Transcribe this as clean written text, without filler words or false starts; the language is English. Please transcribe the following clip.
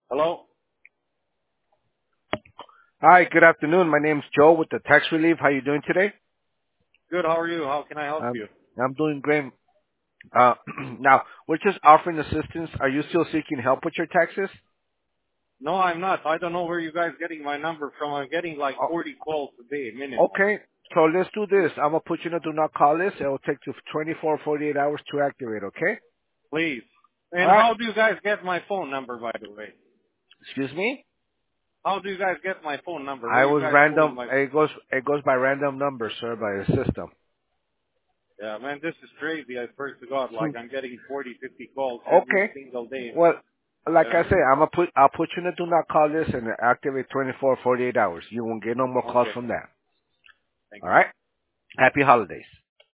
Hello? Hi, good afternoon. My name's Joe with the Tax Relief. How you doing today? Good, how are you? How can I help Um, you? I'm doing great. Uh, now, we're just offering assistance. Are you still seeking help with your taxes? No, I'm not. I don't know where you guys getting my number from. I'm getting like Oh, 40 calls a day, minimum. okay, so let's do this. I'm going to put you in a do not call list. It will take you 24, 48 hours to activate, okay? Please. All And right. how do you guys get my phone number, by the way? Excuse me? How do you guys get my phone number? Where I are you was guys pulling random. my... It goes by random numbers, sir, by the system. Yeah, man, this is crazy. I swear to God, like I'm getting 40, 50 calls every Okay. single day. Well, like I Yeah. say, I'll put you in a do not call list and activate 24, 48 hours. You won't get no more calls Okay. from that. Thank All you. right? Happy holidays.